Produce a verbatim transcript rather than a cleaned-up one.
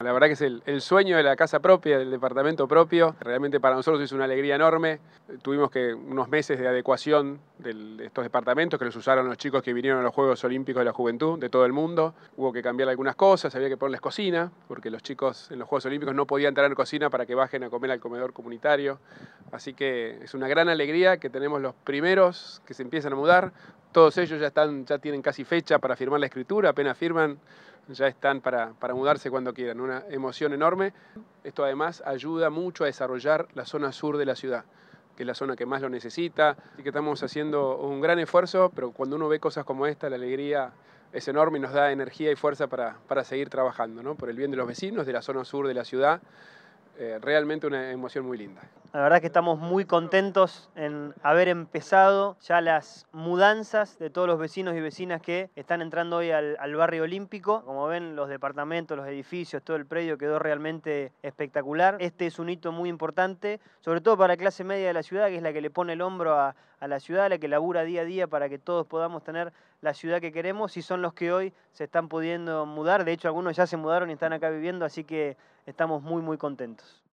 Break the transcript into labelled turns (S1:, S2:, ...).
S1: la verdad que es el, el sueño de la casa propia, del departamento propio. Realmente para nosotros es una alegría enorme. Tuvimos que unos meses de adecuación del- de estos departamentos que los usaron los chicos que vinieron a los Juegos Olímpicos de la Juventud de todo el mundo. Hubo que cambiar algunas cosas, había que ponerles cocina, porque los chicos en los Juegos Olímpicos no podían tener cocina para que bajen a comer al comedor comunitario. Así que es una gran alegría que tenemos los primeros que se empiezan a mudar. Todos ellos ya, están, ya tienen casi fecha para firmar la escritura, apenas firman, ya están para, para mudarse cuando quieran. Una emoción enorme. Esto además ayuda mucho a desarrollar la zona sur de la ciudad, que es la zona que más lo necesita. Así que estamos haciendo un gran esfuerzo, pero cuando uno ve cosas como esta, la alegría es enorme y nos da energía y fuerza para, para seguir trabajando, ¿no? Por el bien de los vecinos, de la zona sur de la ciudad. Eh, realmente una emoción muy linda.
S2: La verdad que estamos muy contentos en haber empezado ya las mudanzas de todos los vecinos y vecinas que están entrando hoy al, al barrio olímpico. Como ven, los departamentos, los edificios, todo el predio quedó realmente espectacular. Este es un hito muy importante, sobre todo para la clase media de la ciudad, que es la que le pone el hombro a, a la ciudad, la que labura día a día para que todos podamos tener la ciudad que queremos, y son los que hoy se están pudiendo mudar. De hecho, algunos ya se mudaron y están acá viviendo, así que estamos muy, muy contentos.